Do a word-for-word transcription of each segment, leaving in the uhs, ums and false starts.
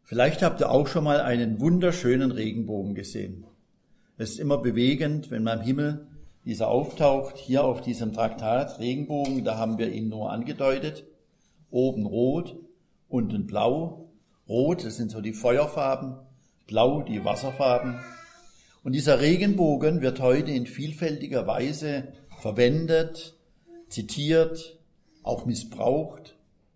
Vielleicht habt ihr auch schon mal einen wunderschönen Regenbogen gesehen. Es ist immer bewegend, wenn man im Himmel dieser auftaucht. Hier auf diesem Traktat Regenbogen, da haben wir ihn nur angedeutet. Oben rot, unten blau. Rot, das sind so die Feuerfarben, blau die Wasserfarben. Und dieser Regenbogen wird heute in vielfältiger Weise verwendet, zitiert, auch missbraucht.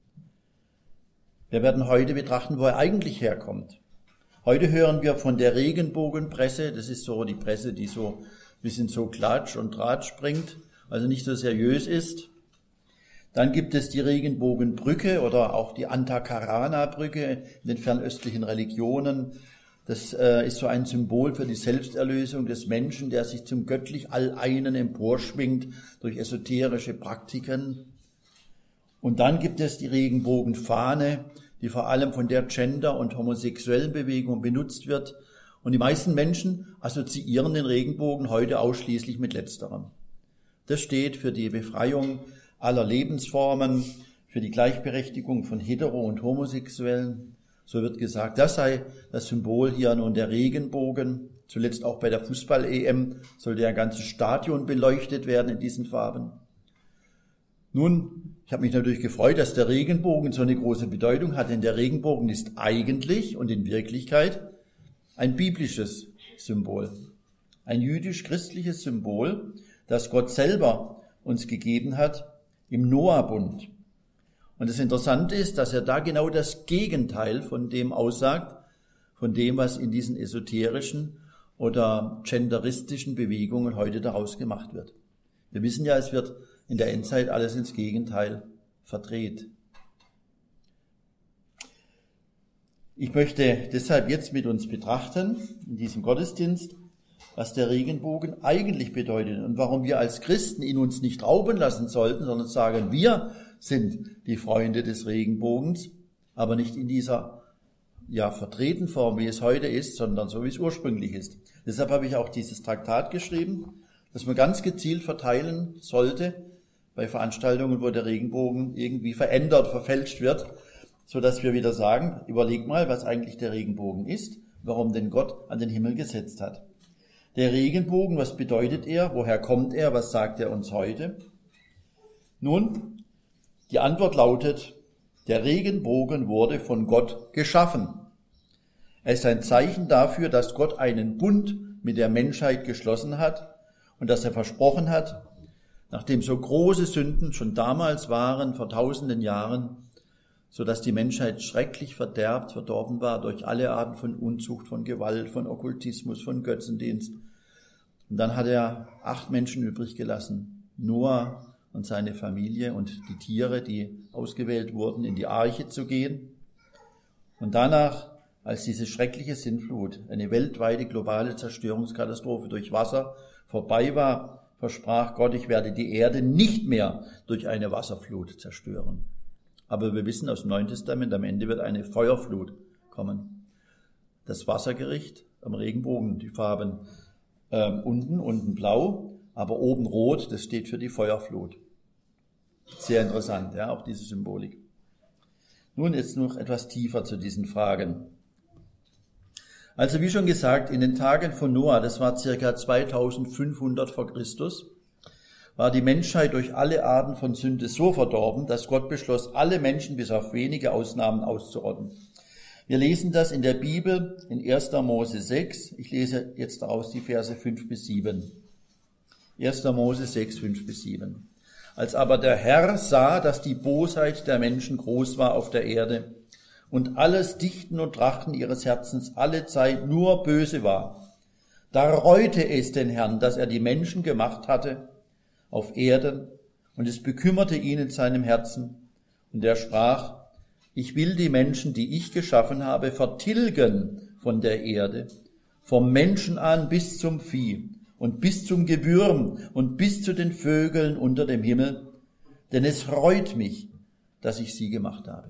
Wir werden heute betrachten, wo er eigentlich herkommt. Heute hören wir von der Regenbogenpresse, das ist so die Presse, die so ein bisschen so Klatsch und Tratsch bringt, also nicht so seriös ist. Dann gibt es die Regenbogenbrücke oder auch die Antakarana-Brücke in den fernöstlichen Religionen. Das äh, ist so ein Symbol für die Selbsterlösung des Menschen, der sich zum göttlich Alleinen emporschwingt durch esoterische Praktiken. Und dann gibt es die Regenbogenfahne, die vor allem von der Gender- und homosexuellen Bewegung benutzt wird. Und die meisten Menschen assoziieren den Regenbogen heute ausschließlich mit Letzterem. Das steht für die Befreiung aller Lebensformen, für die Gleichberechtigung von Hetero- und Homosexuellen. So wird gesagt, das sei das Symbol hier nun der Regenbogen. Zuletzt auch bei der Fußball-E M sollte ein ganzes Stadion beleuchtet werden in diesen Farben. Nun, ich habe mich natürlich gefreut, dass der Regenbogen so eine große Bedeutung hat, denn der Regenbogen ist eigentlich und in Wirklichkeit ein biblisches Symbol, ein jüdisch-christliches Symbol, das Gott selber uns gegeben hat im Noah-Bund. Und das Interessante ist, dass er da genau das Gegenteil von dem aussagt, von dem, was in diesen esoterischen oder genderistischen Bewegungen heute daraus gemacht wird. Wir wissen ja, es wird in der Endzeit alles ins Gegenteil verdreht. Ich möchte deshalb jetzt mit uns betrachten, in diesem Gottesdienst, was der Regenbogen eigentlich bedeutet und warum wir als Christen ihn uns nicht rauben lassen sollten, sondern sagen, wir sind die Freunde des Regenbogens, aber nicht in dieser ja verdrehten Form, wie es heute ist, sondern so, wie es ursprünglich ist. Deshalb habe ich auch dieses Traktat geschrieben, das man ganz gezielt verteilen sollte bei Veranstaltungen, wo der Regenbogen irgendwie verändert, verfälscht wird, so dass wir wieder sagen, überleg mal, was eigentlich der Regenbogen ist, warum denn Gott an den Himmel gesetzt hat. Der Regenbogen, was bedeutet er? Woher kommt er? Was sagt er uns heute? Nun, die Antwort lautet, der Regenbogen wurde von Gott geschaffen. Er ist ein Zeichen dafür, dass Gott einen Bund mit der Menschheit geschlossen hat und dass er versprochen hat, nachdem so große Sünden schon damals waren, vor tausenden Jahren, so dass die Menschheit schrecklich verderbt, verdorben war durch alle Arten von Unzucht, von Gewalt, von Okkultismus, von Götzendienst. Und dann hat er acht Menschen übrig gelassen, Noah und seine Familie und die Tiere, die ausgewählt wurden, in die Arche zu gehen. Und danach, als diese schreckliche Sintflut, eine weltweite globale Zerstörungskatastrophe durch Wasser vorbei war, versprach Gott, ich werde die Erde nicht mehr durch eine Wasserflut zerstören. Aber wir wissen aus dem Neuen Testament, am Ende wird eine Feuerflut kommen. Das Wassergericht am Regenbogen, die Farben ähm, unten, unten blau, aber oben rot, das steht für die Feuerflut. Sehr interessant, ja, auch diese Symbolik. Nun jetzt noch etwas tiefer zu diesen Fragen. Also wie schon gesagt, in den Tagen von Noah, das war circa zweitausendfünfhundert vor Christus, war die Menschheit durch alle Arten von Sünde so verdorben, dass Gott beschloss, alle Menschen bis auf wenige Ausnahmen auszurotten. Wir lesen das in der Bibel in erster Mose sechs. Ich lese jetzt daraus die Verse fünf bis sieben. erster Mose sechs, fünf bis sieben. Als aber der Herr sah, dass die Bosheit der Menschen groß war auf der Erde und alles Dichten und Trachten ihres Herzens alle Zeit nur böse war, da reute es den Herrn, dass er die Menschen gemacht hatte auf Erden, und es bekümmerte ihn in seinem Herzen. Und er sprach, ich will die Menschen, die ich geschaffen habe, vertilgen von der Erde, vom Menschen an bis zum Vieh und bis zum Gewürm und bis zu den Vögeln unter dem Himmel, denn es reut mich, dass ich sie gemacht habe.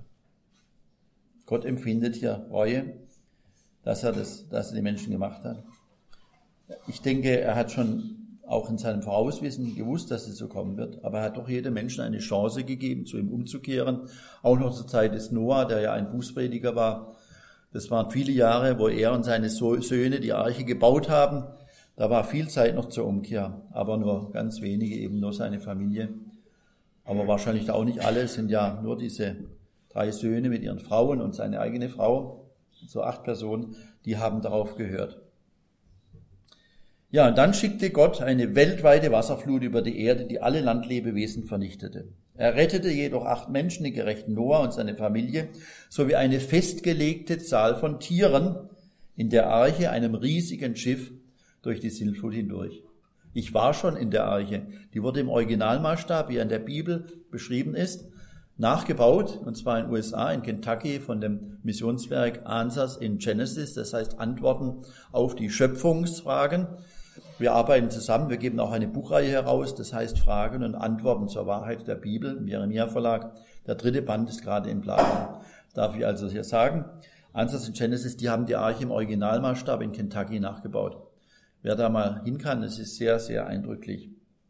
Gott empfindet hier Reue, dass er, das, dass er die Menschen gemacht hat. Ich denke, er hat schon auch in seinem Vorauswissen gewusst, dass es so kommen wird, aber er hat doch jedem Menschen eine Chance gegeben, zu ihm umzukehren, auch noch zur Zeit des Noah, der ja ein Bußprediger war, Das waren viele Jahre, wo er und seine Söhne die Arche gebaut haben. Da war viel Zeit noch zur Umkehr, aber nur ganz wenige, eben nur seine Familie. Aber wahrscheinlich auch nicht alle, es sind ja nur diese drei Söhne mit ihren Frauen und seine eigene Frau, so acht Personen, die haben darauf gehört. Ja, und dann schickte Gott eine weltweite Wasserflut über die Erde, die alle Landlebewesen vernichtete. Er rettete jedoch acht Menschen, den gerechten Noah und seine Familie, sowie eine festgelegte Zahl von Tieren in der Arche, einem riesigen Schiff, durch die Sintflut hindurch. Ich war schon in der Arche. Die wurde im Originalmaßstab, wie er in der Bibel beschrieben ist, nachgebaut, und zwar in den U S A, in Kentucky, von dem Missionswerk Answers in Genesis, das heißt Antworten auf die Schöpfungsfragen. Wir arbeiten zusammen, wir geben auch eine Buchreihe heraus, das heißt Fragen und Antworten zur Wahrheit der Bibel im Jeremia Verlag. Der dritte Band ist gerade in Planung. Darf ich also hier sagen, Answers in Genesis, die haben die Arche im Originalmaßstab in Kentucky nachgebaut. Wer da mal hin kann, es ist sehr, sehr eindrücklich.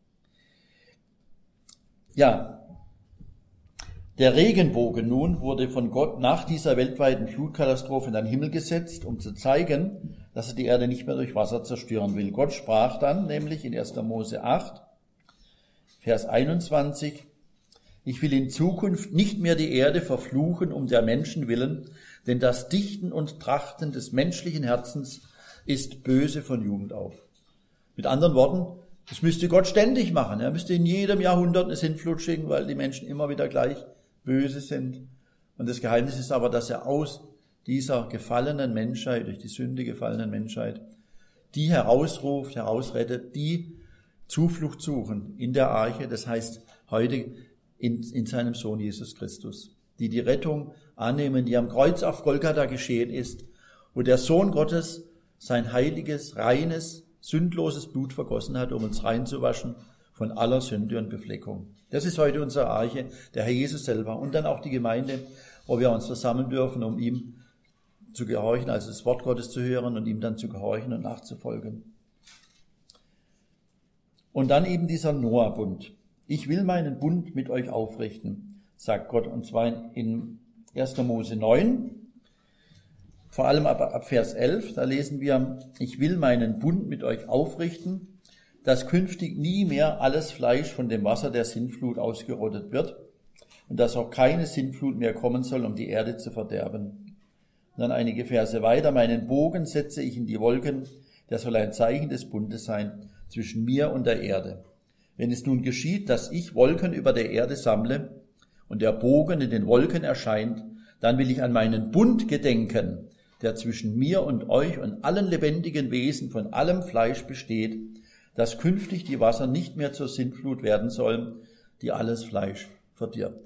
Ja, der Regenbogen nun wurde von Gott nach dieser weltweiten Flutkatastrophe in den Himmel gesetzt, um zu zeigen, dass er die Erde nicht mehr durch Wasser zerstören will. Gott sprach dann nämlich in erster Mose acht, Vers einundzwanzig, ich will in Zukunft nicht mehr die Erde verfluchen um der Menschen willen, denn das Dichten und Trachten des menschlichen Herzens ist böse von Jugend auf. Mit anderen Worten, das müsste Gott ständig machen. Er müsste in jedem Jahrhundert eine Sintflut schicken, weil die Menschen immer wieder gleich böse sind. Und das Geheimnis ist aber, dass er aus dieser gefallenen Menschheit, durch die Sünde gefallenen Menschheit, die herausruft, herausrettet, die Zuflucht suchen in der Arche, das heißt heute in, in seinem Sohn Jesus Christus, die die Rettung annehmen, die am Kreuz auf Golgatha geschehen ist, wo der Sohn Gottes sein heiliges, reines, sündloses Blut vergossen hat, um uns reinzuwaschen von aller Sünde und Befleckung. Das ist heute unsere Arche, der Herr Jesus selber und dann auch die Gemeinde, wo wir uns versammeln dürfen, um ihm zu gehorchen, also das Wort Gottes zu hören und ihm dann zu gehorchen und nachzufolgen. Und dann eben dieser Noah-Bund. Ich will meinen Bund mit euch aufrichten, sagt Gott, und zwar in erster Mose neun, vor allem ab, ab Vers elf, da lesen wir, ich will meinen Bund mit euch aufrichten, dass künftig nie mehr alles Fleisch von dem Wasser der Sintflut ausgerottet wird und dass auch keine Sintflut mehr kommen soll, um die Erde zu verderben. Und dann einige Verse weiter, meinen Bogen setze ich in die Wolken, der soll ein Zeichen des Bundes sein zwischen mir und der Erde. Wenn es nun geschieht, dass ich Wolken über der Erde sammle und der Bogen in den Wolken erscheint, dann will ich an meinen Bund gedenken, der zwischen mir und euch und allen lebendigen Wesen von allem Fleisch besteht, dass künftig die Wasser nicht mehr zur Sintflut werden sollen, die alles Fleisch verdirbt.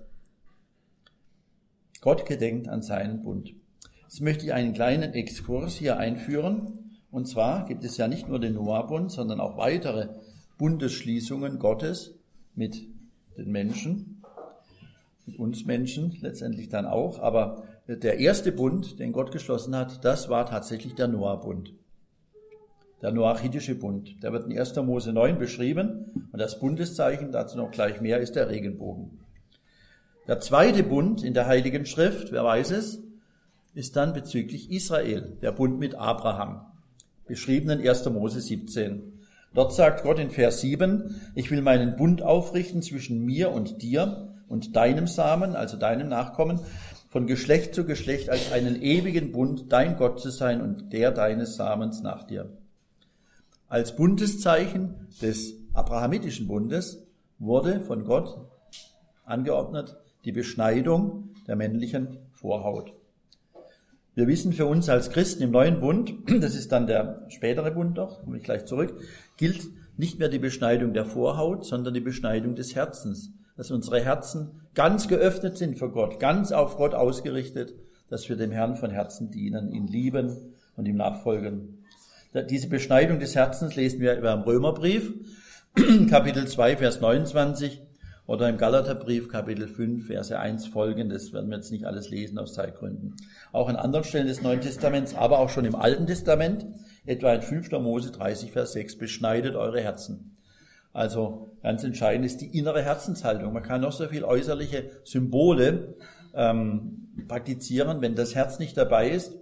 Gott gedenkt an seinen Bund. Jetzt möchte ich einen kleinen Exkurs hier einführen. Und zwar gibt es ja nicht nur den Noah-Bund, sondern auch weitere Bundesschließungen Gottes mit den Menschen, mit uns Menschen letztendlich dann auch. Aber der erste Bund, den Gott geschlossen hat, das war tatsächlich der Noah-Bund. Der noachitische Bund. Der wird in erster Mose neun beschrieben und das Bundeszeichen, dazu noch gleich mehr, ist der Regenbogen. Der zweite Bund in der Heiligen Schrift, wer weiß es, ist dann bezüglich Israel, der Bund mit Abraham, beschrieben in erster Mose siebzehn. Dort sagt Gott in Vers sieben, ich will meinen Bund aufrichten zwischen mir und dir und deinem Samen, also deinem Nachkommen, von Geschlecht zu Geschlecht als einen ewigen Bund, dein Gott zu sein und der deines Samens nach dir. Als Bundeszeichen des abrahamitischen Bundes wurde von Gott angeordnet die Beschneidung der männlichen Vorhaut. Wir wissen für uns als Christen im neuen Bund, das ist dann der spätere Bund doch, komme ich gleich zurück, gilt nicht mehr die Beschneidung der Vorhaut, sondern die Beschneidung des Herzens. Dass unsere Herzen ganz geöffnet sind für Gott, ganz auf Gott ausgerichtet, dass wir dem Herrn von Herzen dienen, ihn lieben und ihm nachfolgen. Diese Beschneidung des Herzens lesen wir im Römerbrief, Kapitel zwei, Vers neunundzwanzig, oder im Galaterbrief, Kapitel fünf, Verse eins folgend. Das werden wir jetzt nicht alles lesen aus Zeitgründen. Auch an anderen Stellen des Neuen Testaments, aber auch schon im Alten Testament, etwa in fünfter Mose dreißig, Vers sechs, beschneidet eure Herzen. Also ganz entscheidend ist die innere Herzenshaltung. Man kann noch so viel äußerliche Symbole ähm, praktizieren, wenn das Herz nicht dabei ist,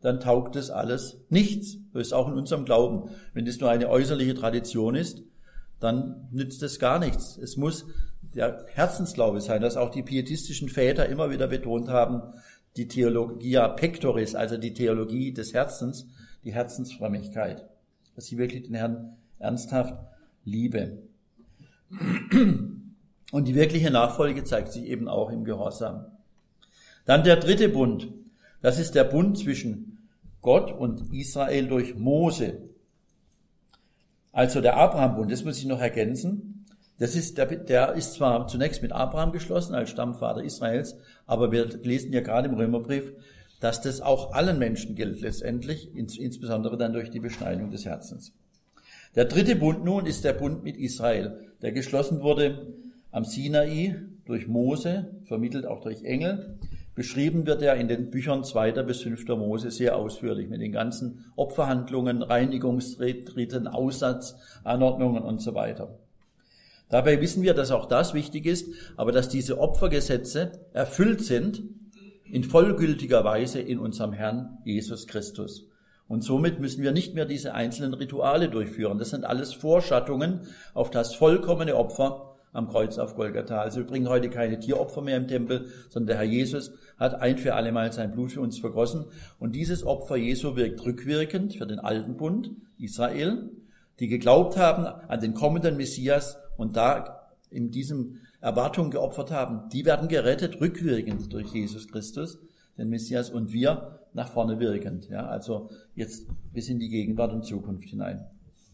dann taugt das alles nichts. So ist auch in unserem Glauben. Wenn das nur eine äußerliche Tradition ist, dann nützt es gar nichts. Es muss der Herzensglaube sein, dass auch die pietistischen Väter immer wieder betont haben, die Theologia pectoris, also die Theologie des Herzens, die Herzensfrömmigkeit, dass ich wirklich den Herrn ernsthaft liebe. Und die wirkliche Nachfolge zeigt sich eben auch im Gehorsam. Dann der dritte Bund. Das ist der Bund zwischen Gott und Israel durch Mose. Also der Abraham-Bund, das muss ich noch ergänzen. Das ist, der, der ist zwar zunächst mit Abraham geschlossen als Stammvater Israels, aber wir lesen ja gerade im Römerbrief, dass das auch allen Menschen gilt letztendlich, ins, insbesondere dann durch die Beschneidung des Herzens. Der dritte Bund nun ist der Bund mit Israel, der geschlossen wurde am Sinai durch Mose, vermittelt auch durch Engel. Beschrieben wird er in den Büchern zweiter bis fünfter Mose sehr ausführlich mit den ganzen Opferhandlungen, Reinigungsriten, Aussatzanordnungen und so weiter. Dabei wissen wir, dass auch das wichtig ist, aber dass diese Opfergesetze erfüllt sind in vollgültiger Weise in unserem Herrn Jesus Christus. Und somit müssen wir nicht mehr diese einzelnen Rituale durchführen. Das sind alles Vorschattungen auf das vollkommene Opfer am Kreuz auf Golgatha. Also wir bringen heute keine Tieropfer mehr im Tempel, sondern der Herr Jesus hat ein für alle Mal sein Blut für uns vergossen. Und dieses Opfer Jesu wirkt rückwirkend für den alten Bund Israel, die geglaubt haben an den kommenden Messias und da in diesem Erwartung geopfert haben. Die werden gerettet rückwirkend durch Jesus Christus, den Messias, und wir nach vorne wirkend. Ja, also jetzt bis in die Gegenwart und Zukunft hinein.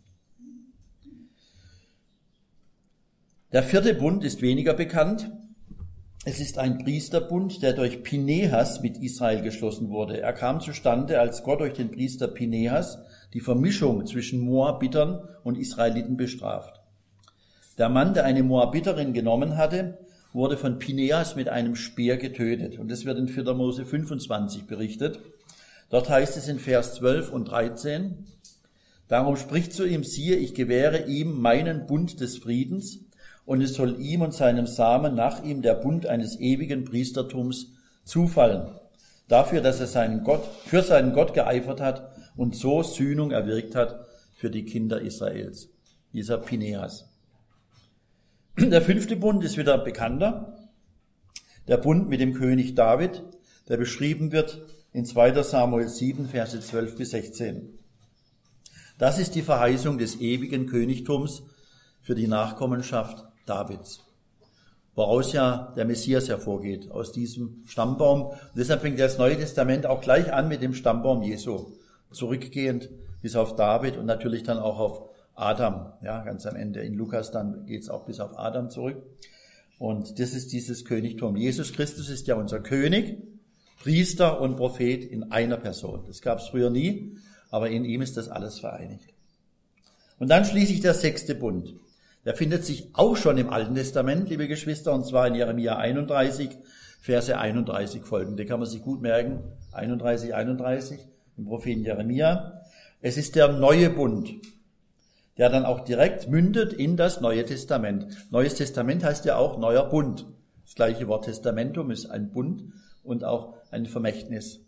Der vierte Bund ist weniger bekannt. Es ist ein Priesterbund, der durch Pinehas mit Israel geschlossen wurde. Er kam zustande, als Gott durch den Priester Pinehas die Vermischung zwischen Moabitern und Israeliten bestraft. Der Mann, der eine Moabiterin genommen hatte, wurde von Pinehas mit einem Speer getötet. Und das wird in vierter Mose fünfundzwanzig berichtet. Dort heißt es in Vers zwölf und dreizehn, darum spricht zu ihm, siehe, ich gewähre ihm meinen Bund des Friedens, und es soll ihm und seinem Samen nach ihm der Bund eines ewigen Priestertums zufallen, dafür, dass er seinen Gott, für seinen Gott geeifert hat und so Sühnung erwirkt hat für die Kinder Israels. Dieser Pinehas. Der fünfte Bund ist wieder bekannter. Der Bund mit dem König David, der beschrieben wird in zweiter Samuel sieben, Verse zwölf bis sechzehn. Das ist die Verheißung des ewigen Königtums für die Nachkommenschaft Davids, woraus ja der Messias hervorgeht, aus diesem Stammbaum. Und deshalb fängt das Neue Testament auch gleich an mit dem Stammbaum Jesu, zurückgehend bis auf David und natürlich dann auch auf Adam. Ja, ganz am Ende in Lukas dann geht es auch bis auf Adam zurück. Und das ist dieses Königtum. Jesus Christus ist ja unser König, Priester und Prophet in einer Person. Das gab es früher nie, aber in ihm ist das alles vereinigt. Und dann schließlich der sechste Bund. Der findet sich auch schon im Alten Testament, liebe Geschwister, und zwar in Jeremia einunddreißig, Verse einunddreißig folgende. Kann man sich gut merken. einunddreißig, einunddreißig, im Propheten Jeremia. Es ist der neue Bund, der dann auch direkt mündet in das Neue Testament. Neues Testament heißt ja auch neuer Bund. Das gleiche Wort Testamentum ist ein Bund und auch ein Vermächtnis.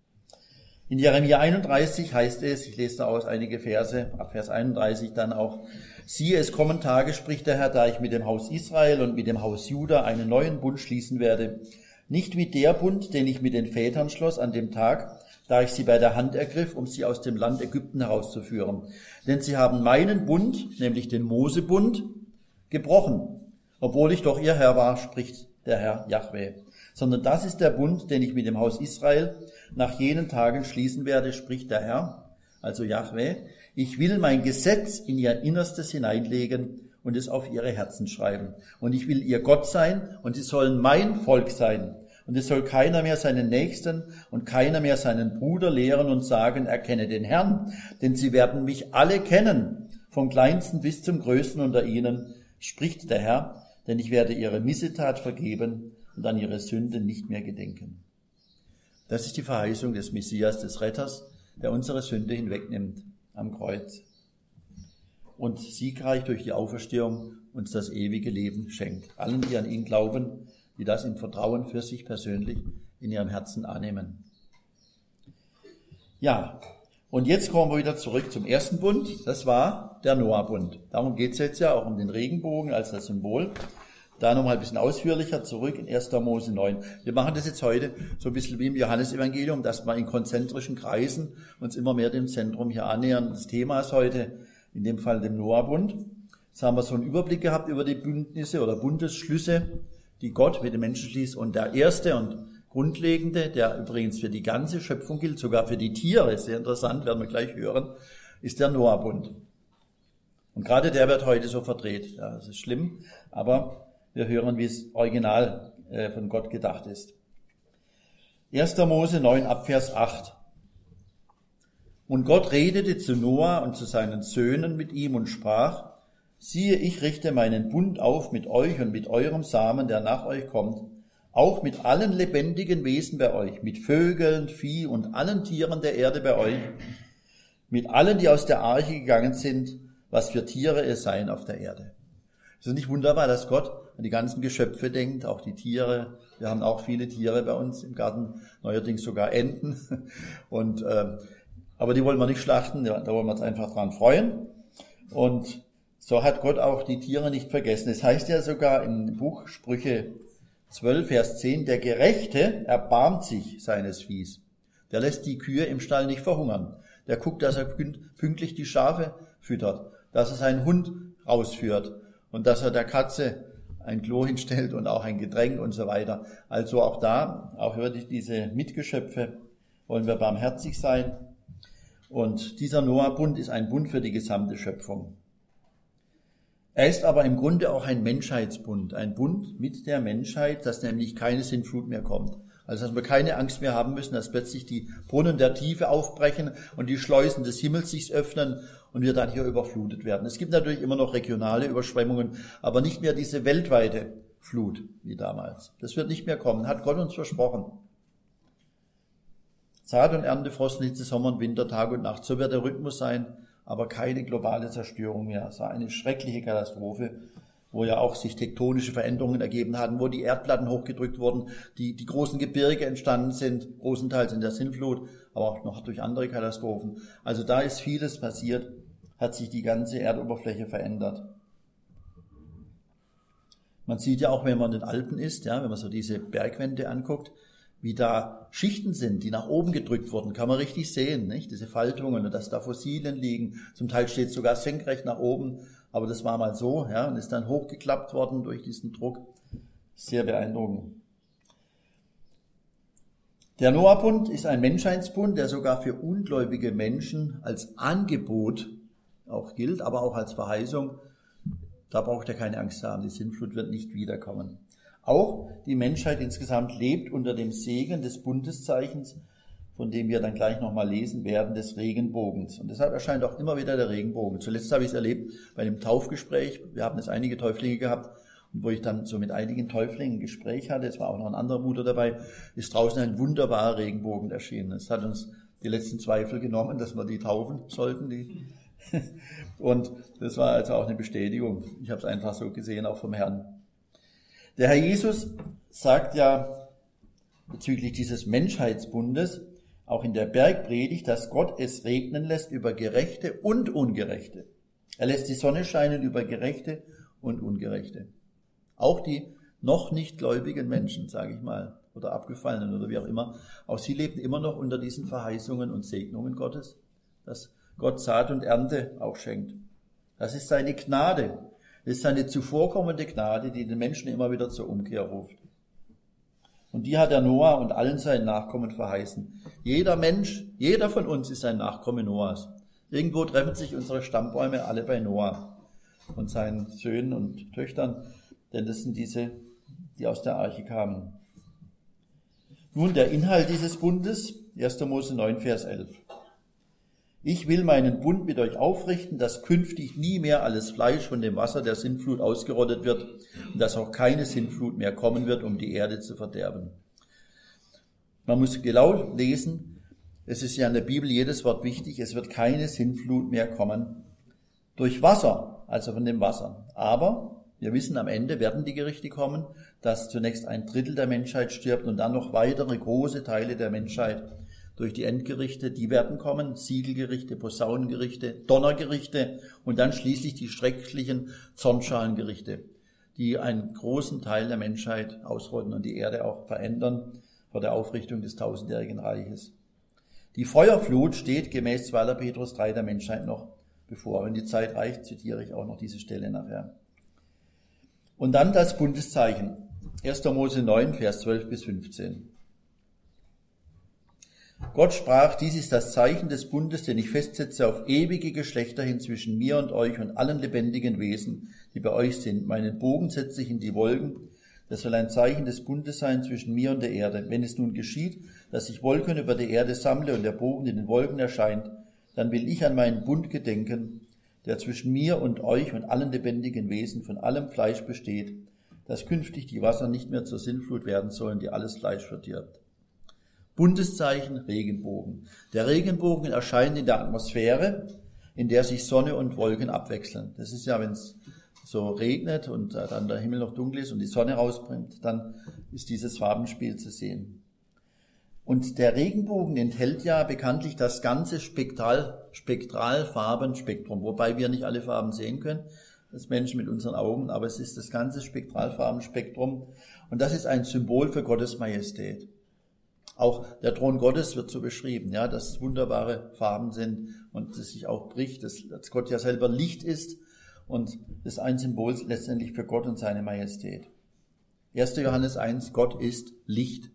In Jeremia einunddreißig heißt es, ich lese da aus einige Verse, ab Vers einunddreißig dann auch, siehe, es kommen Tage, spricht der Herr, da ich mit dem Haus Israel und mit dem Haus Juda einen neuen Bund schließen werde. Nicht wie der Bund, den ich mit den Vätern schloss an dem Tag, da ich sie bei der Hand ergriff, um sie aus dem Land Ägypten herauszuführen. Denn sie haben meinen Bund, nämlich den Mosebund, gebrochen, obwohl ich doch ihr Herr war, spricht der Herr Jahwe. Sondern das ist der Bund, den ich mit dem Haus Israel nach jenen Tagen schließen werde, spricht der Herr, also Jahwe. Ich will mein Gesetz in ihr Innerstes hineinlegen und es auf ihre Herzen schreiben. Und ich will ihr Gott sein und sie sollen mein Volk sein. Und es soll keiner mehr seinen Nächsten und keiner mehr seinen Bruder lehren und sagen, erkenne den Herrn, denn sie werden mich alle kennen, vom Kleinsten bis zum Größten unter ihnen, spricht der Herr, denn ich werde ihre Missetat vergeben und an ihre Sünden nicht mehr gedenken. Das ist die Verheißung des Messias, des Retters, der unsere Sünde hinwegnimmt am Kreuz und siegreich durch die Auferstehung uns das ewige Leben schenkt. Allen, die an ihn glauben, die das im Vertrauen für sich persönlich in ihrem Herzen annehmen. Ja, und jetzt kommen wir wieder zurück zum ersten Bund. Das war der Noah-Bund. Darum geht es jetzt ja auch um den Regenbogen als das Symbol. Da nochmal ein bisschen ausführlicher zurück in erster Mose neun. Wir machen das jetzt heute so ein bisschen wie im Johannesevangelium, dass wir in konzentrischen Kreisen uns immer mehr dem Zentrum hier annähern. Das Thema ist heute in dem Fall dem Noah-Bund. Jetzt haben wir so einen Überblick gehabt über die Bündnisse oder Bundesschlüsse, die Gott mit den Menschen schließt. Und der erste und grundlegende, der übrigens für die ganze Schöpfung gilt, sogar für die Tiere, sehr interessant, werden wir gleich hören, ist der Noah-Bund. Und gerade der wird heute so verdreht. Ja, das ist schlimm, aber wir hören, wie es original äh, von Gott gedacht ist. erster Mose neun, Abvers acht. Und Gott redete zu Noah und zu seinen Söhnen mit ihm und sprach, siehe, ich richte meinen Bund auf mit euch und mit eurem Samen, der nach euch kommt, auch mit allen lebendigen Wesen bei euch, mit Vögeln, Vieh und allen Tieren der Erde bei euch, mit allen, die aus der Arche gegangen sind, was für Tiere es seien auf der Erde. Ist es nicht wunderbar, dass Gott an die ganzen Geschöpfe denkt, auch die Tiere? Wir haben auch viele Tiere bei uns im Garten, neuerdings sogar Enten. Und äh, aber die wollen wir nicht schlachten, da wollen wir uns einfach dran freuen. Und so hat Gott auch die Tiere nicht vergessen. Es heißt ja sogar im Buch Sprüche zwölf, Vers zehn, der Gerechte erbarmt sich seines Viehs. Der lässt die Kühe im Stall nicht verhungern. Der guckt, dass er pünktlich die Schafe füttert, dass er seinen Hund rausführt und dass er der Katze ein Klo hinstellt und auch ein Getränk und so weiter. Also auch da, auch über diese Mitgeschöpfe wollen wir barmherzig sein. Und dieser Noah-Bund ist ein Bund für die gesamte Schöpfung. Er ist aber im Grunde auch ein Menschheitsbund, ein Bund mit der Menschheit, dass nämlich keine Sintflut mehr kommt. Also dass wir keine Angst mehr haben müssen, dass plötzlich die Brunnen der Tiefe aufbrechen und die Schleusen des Himmels sich öffnen und wir dann hier überflutet werden. Es gibt natürlich immer noch regionale Überschwemmungen, aber nicht mehr diese weltweite Flut wie damals. Das wird nicht mehr kommen, hat Gott uns versprochen. Saat und Ernte, Frost, Hitze, Sommer und Winter, Tag und Nacht, so wird der Rhythmus sein, aber keine globale Zerstörung mehr. Es war eine schreckliche Katastrophe, wo ja auch sich tektonische Veränderungen ergeben hatten, wo die Erdplatten hochgedrückt wurden, die, die großen Gebirge entstanden sind, großenteils in der Sintflut, aber auch noch durch andere Katastrophen. Also da ist vieles passiert, hat sich die ganze Erdoberfläche verändert. Man sieht ja auch, wenn man in den Alpen ist, ja, wenn man so diese Bergwände anguckt, wie da Schichten sind, die nach oben gedrückt wurden, kann man richtig sehen, nicht? Diese Faltungen und dass da Fossilien liegen. Zum Teil steht es sogar senkrecht nach oben, aber das war mal so, ja, und ist dann hochgeklappt worden durch diesen Druck. Sehr beeindruckend. Der Noah-Bund ist ein Menschheitsbund, der sogar für ungläubige Menschen als Angebot auch gilt, aber auch als Verheißung. Da braucht er keine Angst haben, die Sintflut wird nicht wiederkommen. Auch die Menschheit insgesamt lebt unter dem Segen des Bundeszeichens, von dem wir dann gleich nochmal lesen werden, des Regenbogens. Und deshalb erscheint auch immer wieder der Regenbogen. Zuletzt habe ich es erlebt bei einem Taufgespräch. Wir haben jetzt einige Täuflinge gehabt, und wo ich dann so mit einigen Täuflingen ein Gespräch hatte, es war auch noch ein anderer Bruder dabei, ist draußen ein wunderbarer Regenbogen erschienen. Es hat uns die letzten Zweifel genommen, dass wir die taufen sollten. Die und das war also auch eine Bestätigung. Ich habe es einfach so gesehen, auch vom Herrn. Der Herr Jesus sagt ja bezüglich dieses Menschheitsbundes, auch in der Bergpredigt, dass Gott es regnen lässt über Gerechte und Ungerechte. Er lässt die Sonne scheinen über Gerechte und Ungerechte. Auch die noch nicht gläubigen Menschen, sage ich mal, oder Abgefallenen oder wie auch immer, auch sie lebten immer noch unter diesen Verheißungen und Segnungen Gottes, dass Gott Saat und Ernte auch schenkt. Das ist seine Gnade. Das ist eine zuvorkommende Gnade, die den Menschen immer wieder zur Umkehr ruft. Und die hat der Noah und allen seinen Nachkommen verheißen. Jeder Mensch, jeder von uns ist ein Nachkomme Noahs. Irgendwo treffen sich unsere Stammbäume alle bei Noah und seinen Söhnen und Töchtern, denn das sind diese, die aus der Arche kamen. Nun der Inhalt dieses Bundes, erster Mose neun, Vers elf. Ich will meinen Bund mit euch aufrichten, dass künftig nie mehr alles Fleisch von dem Wasser der Sintflut ausgerottet wird und dass auch keine Sintflut mehr kommen wird, um die Erde zu verderben. Man muss genau lesen, es ist ja in der Bibel jedes Wort wichtig, es wird keine Sintflut mehr kommen durch Wasser, also von dem Wasser. Aber wir wissen, am Ende werden die Gerichte kommen, dass zunächst ein Drittel der Menschheit stirbt und dann noch weitere große Teile der Menschheit durch die Endgerichte, die werden kommen, Siegelgerichte, Posaunengerichte, Donnergerichte und dann schließlich die schrecklichen Zornschalengerichte, die einen großen Teil der Menschheit ausrotten und die Erde auch verändern vor der Aufrichtung des tausendjährigen Reiches. Die Feuerflut steht gemäß zweiter Petrus drei der Menschheit noch bevor. Wenn die Zeit reicht, zitiere ich auch noch diese Stelle nachher. Und dann das Bundeszeichen. erster Mose neun, Vers zwölf bis fünfzehn. Gott sprach, dies ist das Zeichen des Bundes, den ich festsetze auf ewige Geschlechter hin zwischen mir und euch und allen lebendigen Wesen, die bei euch sind. Meinen Bogen setze ich in die Wolken. Das soll ein Zeichen des Bundes sein zwischen mir und der Erde. Wenn es nun geschieht, dass ich Wolken über die Erde sammle und der Bogen in den Wolken erscheint, dann will ich an meinen Bund gedenken, der zwischen mir und euch und allen lebendigen Wesen von allem Fleisch besteht, dass künftig die Wasser nicht mehr zur Sintflut werden sollen, die alles Fleisch verdirbt. Bundeszeichen, Regenbogen. Der Regenbogen erscheint in der Atmosphäre, in der sich Sonne und Wolken abwechseln. Das ist ja, wenn es so regnet und dann der Himmel noch dunkel ist und die Sonne rausbringt, dann ist dieses Farbenspiel zu sehen. Und der Regenbogen enthält ja bekanntlich das ganze Spektral, Spektralfarbenspektrum, wobei wir nicht alle Farben sehen können, als Menschen mit unseren Augen, aber es ist das ganze Spektralfarbenspektrum und das ist ein Symbol für Gottes Majestät. Auch der Thron Gottes wird so beschrieben, ja, dass es wunderbare Farben sind und es sich auch bricht, dass, dass Gott ja selber Licht ist und das ist ein Symbol letztendlich für Gott und seine Majestät. erster Johannes eins, Gott ist Licht.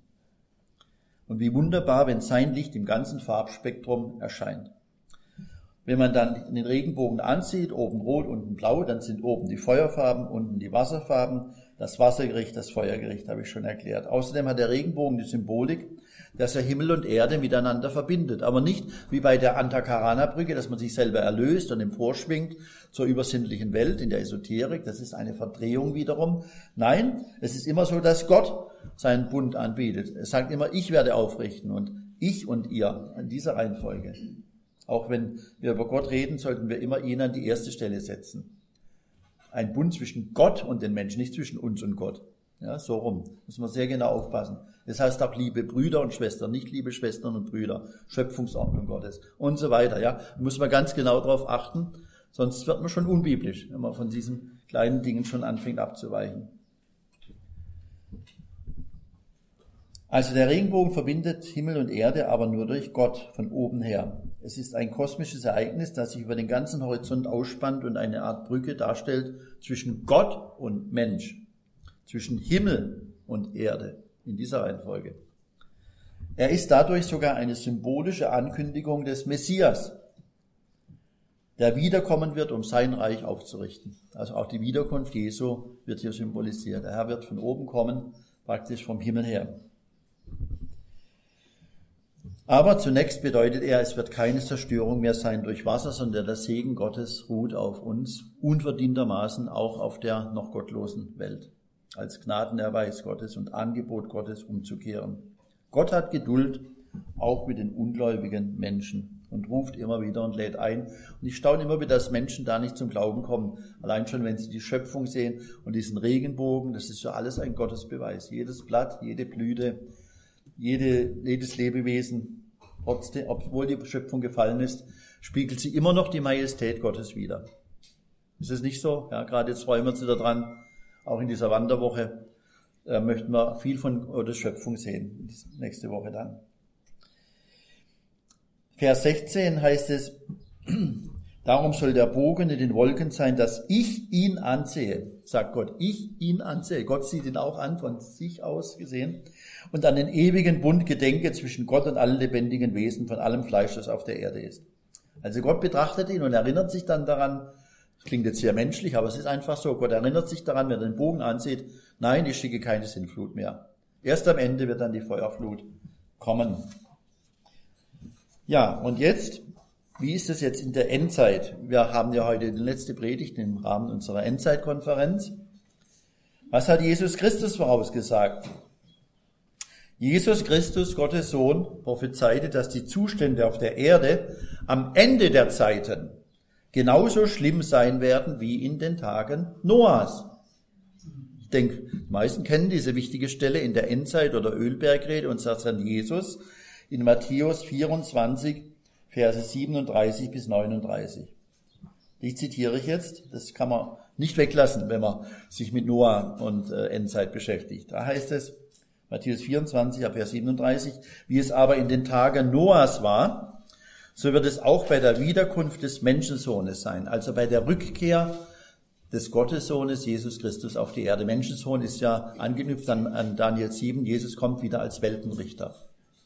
Und wie wunderbar, wenn sein Licht im ganzen Farbspektrum erscheint. Wenn man dann den Regenbogen ansieht, oben rot, unten blau, dann sind oben die Feuerfarben, unten die Wasserfarben, das Wassergericht, das Feuergericht, habe ich schon erklärt. Außerdem hat der Regenbogen die Symbolik, dass er Himmel und Erde miteinander verbindet. Aber nicht wie bei der Antakarana-Brücke, dass man sich selber erlöst und emporschwingt zur übersinnlichen Welt in der Esoterik. Das ist eine Verdrehung wiederum. Nein, es ist immer so, dass Gott seinen Bund anbietet. Er sagt immer, ich werde aufrichten und ich und ihr in dieser Reihenfolge. Auch wenn wir über Gott reden, sollten wir immer ihn an die erste Stelle setzen. Ein Bund zwischen Gott und den Menschen, nicht zwischen uns und Gott. Ja, so rum. Muss man sehr genau aufpassen. Das heißt auch liebe Brüder und Schwestern, nicht liebe Schwestern und Brüder. Schöpfungsordnung Gottes und so weiter. Ja, da muss man ganz genau darauf achten, sonst wird man schon unbiblisch, wenn man von diesen kleinen Dingen schon anfängt abzuweichen. Also der Regenbogen verbindet Himmel und Erde, aber nur durch Gott von oben her. Es ist ein kosmisches Ereignis, das sich über den ganzen Horizont ausspannt und eine Art Brücke darstellt zwischen Gott und Mensch, zwischen Himmel und Erde, in dieser Reihenfolge. Er ist dadurch sogar eine symbolische Ankündigung des Messias, der wiederkommen wird, um sein Reich aufzurichten. Also auch die Wiederkunft Jesu wird hier symbolisiert. Der Herr wird von oben kommen, praktisch vom Himmel her. Aber zunächst bedeutet er, es wird keine Zerstörung mehr sein durch Wasser, sondern der Segen Gottes ruht auf uns, unverdientermaßen auch auf der noch gottlosen Welt, als Gnadenerweis Gottes und Angebot Gottes umzukehren. Gott hat Geduld, auch mit den ungläubigen Menschen und ruft immer wieder und lädt ein. Und ich staune immer wieder, dass Menschen da nicht zum Glauben kommen. Allein schon, wenn sie die Schöpfung sehen und diesen Regenbogen, das ist ja alles ein Gottesbeweis. Jedes Blatt, jede Blüte, Jede, jedes Lebewesen, trotzdem, obwohl die Schöpfung gefallen ist, spiegelt sie immer noch die Majestät Gottes wider. Ist es nicht so? Ja, gerade jetzt freuen wir uns wieder dran, auch in dieser Wanderwoche äh, möchten wir viel von Gottes Schöpfung sehen, nächste Woche dann. Vers sechzehn heißt es, darum soll der Bogen in den Wolken sein, dass ich ihn ansehe, sagt Gott, ich ihn ansehe. Gott sieht ihn auch an, von sich aus gesehen. Und an den ewigen Bund gedenke zwischen Gott und allen lebendigen Wesen, von allem Fleisch, das auf der Erde ist. Also Gott betrachtet ihn und erinnert sich dann daran, das klingt jetzt sehr menschlich, aber es ist einfach so, Gott erinnert sich daran, wenn er den Bogen ansieht, nein, ich schicke keine Sintflut mehr. Erst am Ende wird dann die Feuerflut kommen. Ja, und jetzt, wie ist es jetzt in der Endzeit? Wir haben ja heute die letzte Predigt im Rahmen unserer Endzeitkonferenz. Was hat Jesus Christus vorausgesagt? Jesus Christus, Gottes Sohn, prophezeite, dass die Zustände auf der Erde am Ende der Zeiten genauso schlimm sein werden wie in den Tagen Noahs. Ich denke, die meisten kennen diese wichtige Stelle in der Endzeit- oder Ölbergrede und sagt dann Jesus, in Matthäus vierundzwanzig, Verse siebenunddreißig bis neununddreißig. Die zitiere ich jetzt, das kann man nicht weglassen, wenn man sich mit Noah und äh, Endzeit beschäftigt. Da heißt es, Matthäus vierundzwanzig, ab Vers siebenunddreißig, wie es aber in den Tagen Noahs war, so wird es auch bei der Wiederkunft des Menschensohnes sein, also bei der Rückkehr des Gottessohnes Jesus Christus auf die Erde. Menschensohn ist ja angeknüpft an, an Daniel sieben, Jesus kommt wieder als Weltenrichter.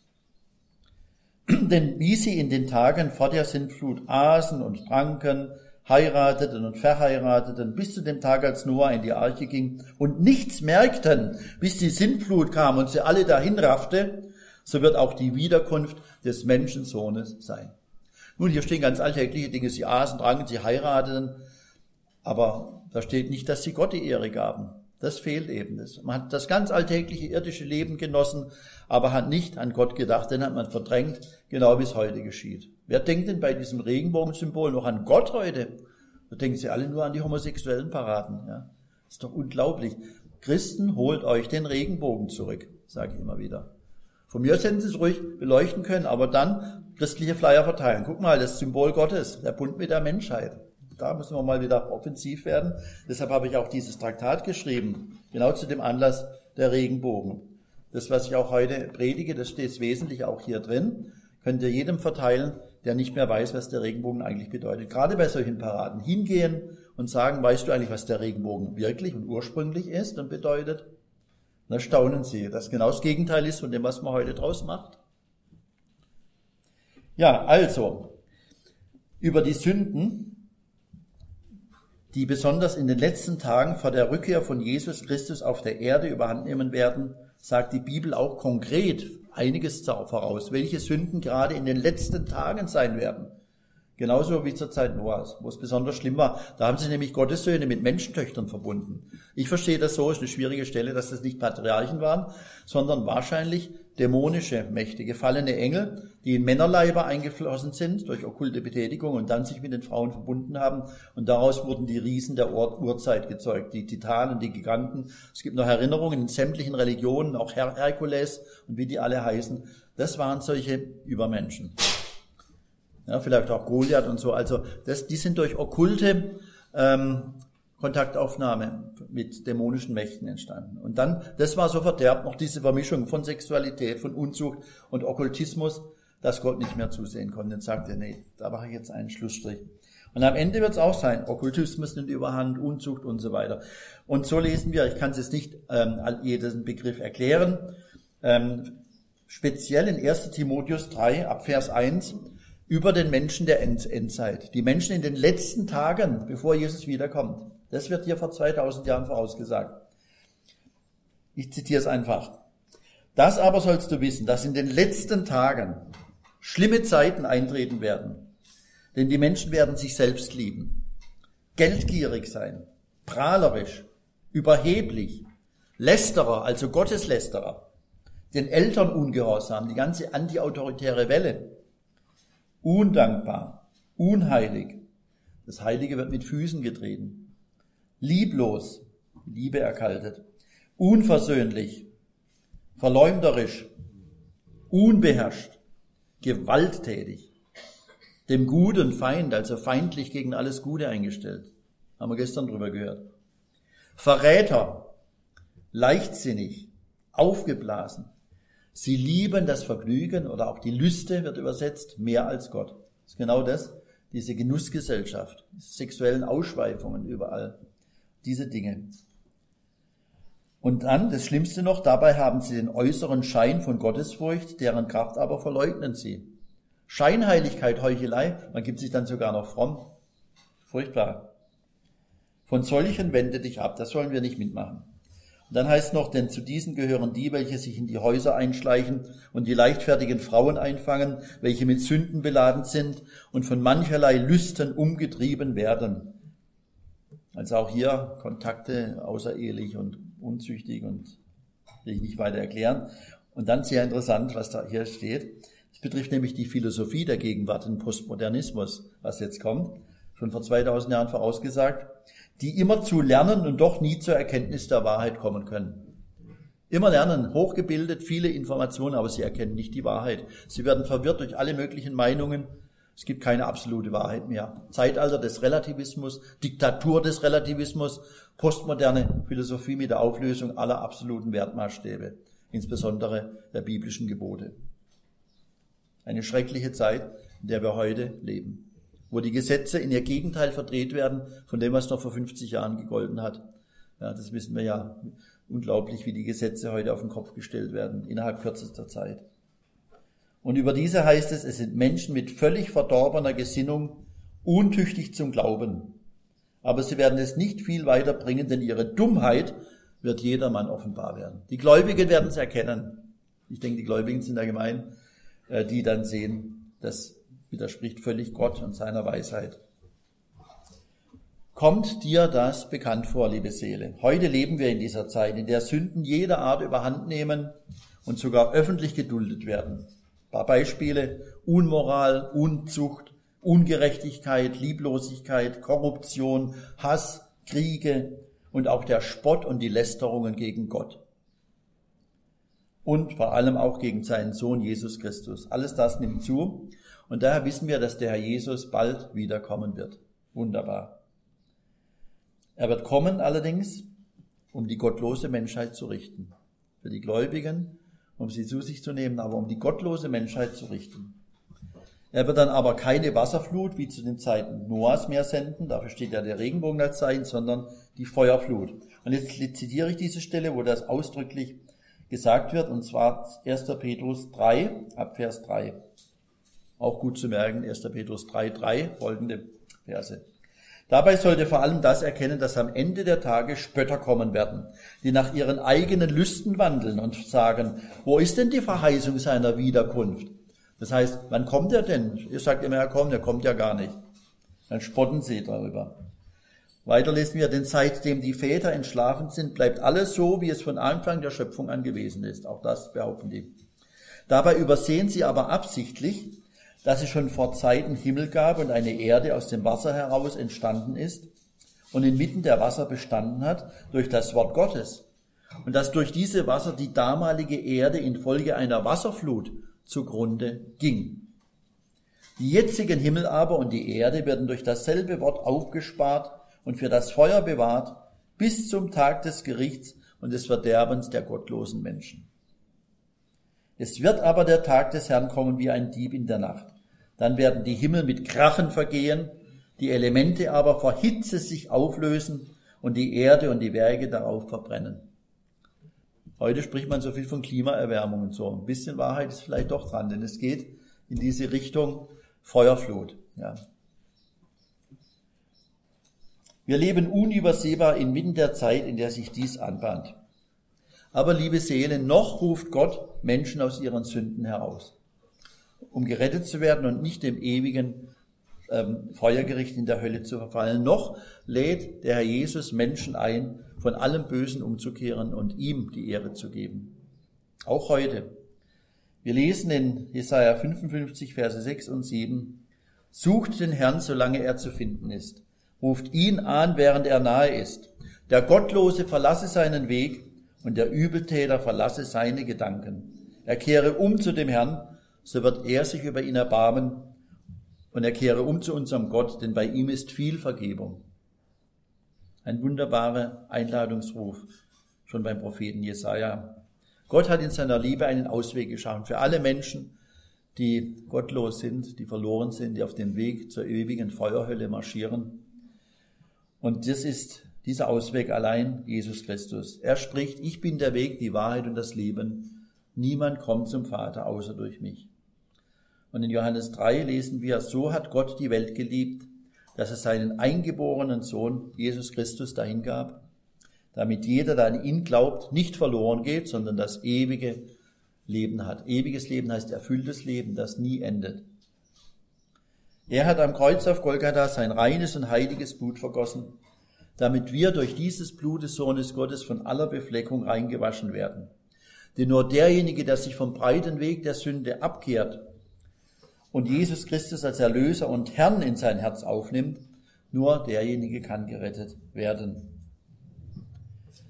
Denn wie sie in den Tagen vor der Sintflut aßen und tranken, heirateten und verheirateten, bis zu dem Tag, als Noah in die Arche ging und nichts merkten, bis die Sintflut kam und sie alle dahin raffte, so wird auch die Wiederkunft des Menschensohnes sein. Nun, hier stehen ganz alltägliche Dinge, sie aßen, tranken, sie heirateten, aber da steht nicht, dass sie Gott die Ehre gaben. Das fehlt eben. Man hat das ganz alltägliche irdische Leben genossen, aber hat nicht an Gott gedacht, den hat man verdrängt, genau wie es heute geschieht. Wer denkt denn bei diesem Regenbogensymbol noch an Gott heute? Da denken sie alle nur an die homosexuellen Paraden. Ja? Das ist doch unglaublich. Christen, holt euch den Regenbogen zurück, sage ich immer wieder. Von mir aus hätten sie es ruhig beleuchten können, aber dann christliche Flyer verteilen. Guck mal, das Symbol Gottes, der Bund mit der Menschheit. Da müssen wir mal wieder offensiv werden. Deshalb habe ich auch dieses Traktat geschrieben, genau zu dem Anlass der Regenbogen. Das, was ich auch heute predige, das steht wesentlich auch hier drin. Könnt ihr jedem verteilen, der nicht mehr weiß, was der Regenbogen eigentlich bedeutet. Gerade bei solchen Paraden hingehen und sagen, weißt du eigentlich, was der Regenbogen wirklich und ursprünglich ist und bedeutet? Dann staunen sie, dass genau das Gegenteil ist von dem, was man heute draus macht. Ja, also, über die Sünden, die besonders in den letzten Tagen vor der Rückkehr von Jesus Christus auf der Erde überhand nehmen werden, sagt die Bibel auch konkret einiges voraus, welche Sünden gerade in den letzten Tagen sein werden. Genauso wie zur Zeit Noahs, wo es besonders schlimm war. Da haben sie nämlich Gottes Söhne mit Menschentöchtern verbunden. Ich verstehe das so, ist eine schwierige Stelle, dass das nicht Patriarchen waren, sondern wahrscheinlich dämonische Mächte, gefallene Engel, die in Männerleiber eingeflossen sind durch okkulte Betätigung und dann sich mit den Frauen verbunden haben. Und daraus wurden die Riesen der Ur- Urzeit gezeugt, die Titanen, die Giganten. Es gibt noch Erinnerungen in sämtlichen Religionen, auch Her- Herkules und wie die alle heißen. Das waren solche Übermenschen. Ja, vielleicht auch Goliath und so. Also das, die sind durch okkulte ähm, Kontaktaufnahme mit dämonischen Mächten entstanden. Und dann, das war so verderbt, noch diese Vermischung von Sexualität, von Unzucht und Okkultismus, dass Gott nicht mehr zusehen konnte und sagte, nee, da mache ich jetzt einen Schlussstrich. Und am Ende wird es auch sein, Okkultismus nimmt Überhand, Unzucht und so weiter. Und so lesen wir, ich kann es jetzt nicht ähm, jeden Begriff erklären, ähm, speziell in erster Timotheus drei, ab Vers eins, über den Menschen der Endzeit. Die Menschen in den letzten Tagen, bevor Jesus wiederkommt. Das wird hier vor zweitausend Jahren vorausgesagt. Ich zitiere es einfach. Das aber sollst du wissen, dass in den letzten Tagen schlimme Zeiten eintreten werden. Denn die Menschen werden sich selbst lieben, geldgierig sein, prahlerisch, überheblich, Lästerer, also Gotteslästerer, den Eltern ungehorsam, die ganze antiautoritäre Welle, undankbar, unheilig, das Heilige wird mit Füßen getreten, lieblos, Liebe erkaltet, unversöhnlich, verleumderisch, unbeherrscht, gewalttätig, dem guten Feind, also feindlich gegen alles Gute eingestellt. Haben wir gestern drüber gehört. Verräter, leichtsinnig, aufgeblasen. Sie lieben das Vergnügen oder auch die Lüste, wird übersetzt, mehr als Gott. Das ist genau das, diese Genussgesellschaft, diese sexuellen Ausschweifungen überall, diese Dinge. Und dann, das Schlimmste noch, dabei haben sie den äußeren Schein von Gottesfurcht, deren Kraft aber verleugnen sie. Scheinheiligkeit, Heuchelei, man gibt sich dann sogar noch fromm. Furchtbar. Von solchen wende dich ab, das sollen wir nicht mitmachen. Und dann heißt noch, denn zu diesen gehören die, welche sich in die Häuser einschleichen und die leichtfertigen Frauen einfangen, welche mit Sünden beladen sind und von mancherlei Lüsten umgetrieben werden. Also auch hier Kontakte außerehelich und unzüchtig und will ich nicht weiter erklären. Und dann sehr interessant, was da hier steht. Es betrifft nämlich die Philosophie der Gegenwart, den Postmodernismus, was jetzt kommt, schon vor zweitausend Jahren vorausgesagt, die immer zu lernen und doch nie zur Erkenntnis der Wahrheit kommen können. Immer lernen, hochgebildet, viele Informationen, aber sie erkennen nicht die Wahrheit. Sie werden verwirrt durch alle möglichen Meinungen. Es gibt keine absolute Wahrheit mehr. Zeitalter des Relativismus, Diktatur des Relativismus, postmoderne Philosophie mit der Auflösung aller absoluten Wertmaßstäbe, insbesondere der biblischen Gebote. Eine schreckliche Zeit, in der wir heute leben, wo die Gesetze in ihr Gegenteil verdreht werden von dem, was noch vor fünfzig Jahren gegolten hat. Ja, das wissen wir ja. Unglaublich, wie die Gesetze heute auf den Kopf gestellt werden, innerhalb kürzester Zeit. Und über diese heißt es, es sind Menschen mit völlig verdorbener Gesinnung, untüchtig zum Glauben. Aber sie werden es nicht viel weiterbringen, denn ihre Dummheit wird jedermann offenbar werden. Die Gläubigen werden es erkennen. Ich denke, die Gläubigen sind allgemein, die dann sehen, das widerspricht völlig Gott und seiner Weisheit. Kommt dir das bekannt vor, liebe Seele? Heute leben wir in dieser Zeit, in der Sünden jeder Art überhand nehmen und sogar öffentlich geduldet werden. Ein paar Beispiele: Unmoral, Unzucht, Ungerechtigkeit, Lieblosigkeit, Korruption, Hass, Kriege und auch der Spott und die Lästerungen gegen Gott. Und vor allem auch gegen seinen Sohn Jesus Christus. Alles das nimmt zu und daher wissen wir, dass der Herr Jesus bald wiederkommen wird. Wunderbar. Er wird kommen allerdings, um die gottlose Menschheit zu richten. Für die Gläubigen, um sie zu sich zu nehmen, aber um die gottlose Menschheit zu richten. Er wird dann aber keine Wasserflut wie zu den Zeiten Noahs mehr senden, dafür steht ja der Regenbogen als Zeichen, sondern die Feuerflut. Und jetzt zitiere ich diese Stelle, wo das ausdrücklich gesagt wird, und zwar erster Petrus drei, ab Vers drei. Auch gut zu merken, erster Petrus drei, drei, folgende Verse. Dabei sollte vor allem das erkennen, dass am Ende der Tage Spötter kommen werden, die nach ihren eigenen Lüsten wandeln und sagen, wo ist denn die Verheißung seiner Wiederkunft? Das heißt, wann kommt er denn? Ihr sagt immer, er kommt, er kommt ja gar nicht. Dann spotten sie darüber. Weiter lesen wir, denn seitdem die Väter entschlafen sind, bleibt alles so, wie es von Anfang der Schöpfung an gewesen ist. Auch das behaupten die. Dabei übersehen sie aber absichtlich, dass es schon vor Zeiten Himmel gab und eine Erde aus dem Wasser heraus entstanden ist und inmitten der Wasser bestanden hat durch das Wort Gottes. Und dass durch diese Wasser die damalige Erde infolge einer Wasserflut zugrunde ging. Die jetzigen Himmel aber und die Erde werden durch dasselbe Wort aufgespart und für das Feuer bewahrt bis zum Tag des Gerichts und des Verderbens der gottlosen Menschen. Es wird aber der Tag des Herrn kommen wie ein Dieb in der Nacht. Dann werden die Himmel mit Krachen vergehen, die Elemente aber vor Hitze sich auflösen und die Erde und die Werke darauf verbrennen. Heute spricht man so viel von Klimaerwärmung und so. Ein bisschen Wahrheit ist vielleicht doch dran, denn es geht in diese Richtung Feuerflut. Ja. Wir leben unübersehbar inmitten der Zeit, in der sich dies anbahnt. Aber, liebe Seele, noch ruft Gott Menschen aus ihren Sünden heraus, um gerettet zu werden und nicht dem ewigen ähm, Feuergericht in der Hölle zu verfallen. Noch lädt der Herr Jesus Menschen ein, von allem Bösen umzukehren und ihm die Ehre zu geben. Auch heute. Wir lesen in Jesaja fünfundfünfzig, Verse sechs und sieben, sucht den Herrn, solange er zu finden ist. Ruft ihn an, während er nahe ist. Der Gottlose verlasse seinen Weg und der Übeltäter verlasse seine Gedanken. Er kehre um zu dem Herrn, so wird er sich über ihn erbarmen, und er kehre um zu unserem Gott, denn bei ihm ist viel Vergebung. Ein wunderbarer Einladungsruf, schon beim Propheten Jesaja. Gott hat in seiner Liebe einen Ausweg geschaffen für alle Menschen, die gottlos sind, die verloren sind, die auf dem Weg zur ewigen Feuerhölle marschieren. Und das ist dieser Ausweg allein Jesus Christus. Er spricht, ich bin der Weg, die Wahrheit und das Leben. Niemand kommt zum Vater außer durch mich. Und in Johannes drei lesen wir, so hat Gott die Welt geliebt, dass er seinen eingeborenen Sohn Jesus Christus dahingab, damit jeder, der an ihn glaubt, nicht verloren geht, sondern das ewige Leben hat. Ewiges Leben heißt erfülltes Leben, das nie endet. Er hat am Kreuz auf Golgatha sein reines und heiliges Blut vergossen, damit wir durch dieses Blut des Sohnes Gottes von aller Befleckung reingewaschen werden. Denn nur derjenige, der sich vom breiten Weg der Sünde abkehrt und Jesus Christus als Erlöser und Herrn in sein Herz aufnimmt, nur derjenige kann gerettet werden.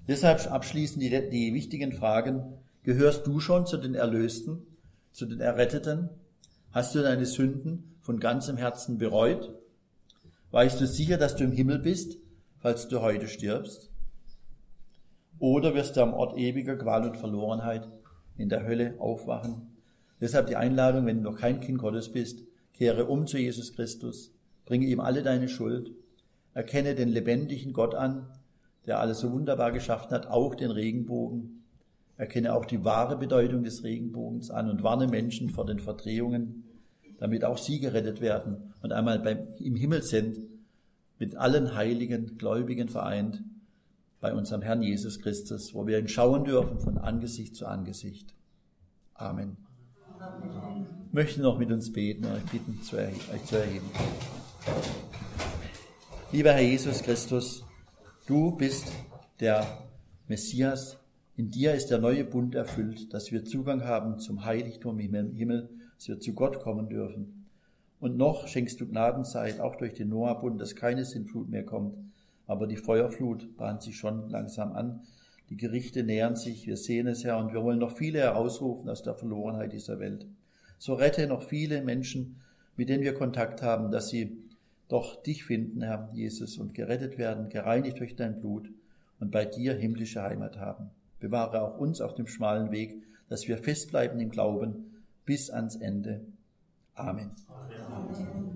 Deshalb abschließend die, die wichtigen Fragen. Gehörst du schon zu den Erlösten, zu den Erretteten? Hast du deine Sünden von ganzem Herzen bereut? Weißt du sicher, dass du im Himmel bist, falls du heute stirbst? Oder wirst du am Ort ewiger Qual und Verlorenheit in der Hölle aufwachen? Deshalb die Einladung, wenn du noch kein Kind Gottes bist, kehre um zu Jesus Christus, bringe ihm alle deine Schuld, erkenne den lebendigen Gott an, der alles so wunderbar geschaffen hat, auch den Regenbogen. Erkenne auch die wahre Bedeutung des Regenbogens an und warne Menschen vor den Verdrehungen, damit auch sie gerettet werden und einmal beim, im Himmel sind, mit allen heiligen Gläubigen vereint, bei unserem Herrn Jesus Christus, wo wir ihn schauen dürfen von Angesicht zu Angesicht. Amen. Amen. Ich möchte noch mit uns beten und euch bitten, euch zu erheben. Lieber Herr Jesus Christus, du bist der Messias. In dir ist der neue Bund erfüllt, dass wir Zugang haben zum Heiligtum im Himmel, dass wir zu Gott kommen dürfen. Und noch schenkst du Gnadenzeit, auch durch den Noah-Bund, dass keine Sintflut mehr kommt. Aber die Feuerflut bahnt sich schon langsam an. Die Gerichte nähern sich, wir sehen es, Herr, und wir wollen noch viele herausrufen aus der Verlorenheit dieser Welt. So rette noch viele Menschen, mit denen wir Kontakt haben, dass sie doch dich finden, Herr Jesus, und gerettet werden, gereinigt durch dein Blut und bei dir himmlische Heimat haben. Bewahre auch uns auf dem schmalen Weg, dass wir festbleiben im Glauben bis ans Ende. Amen. Amen.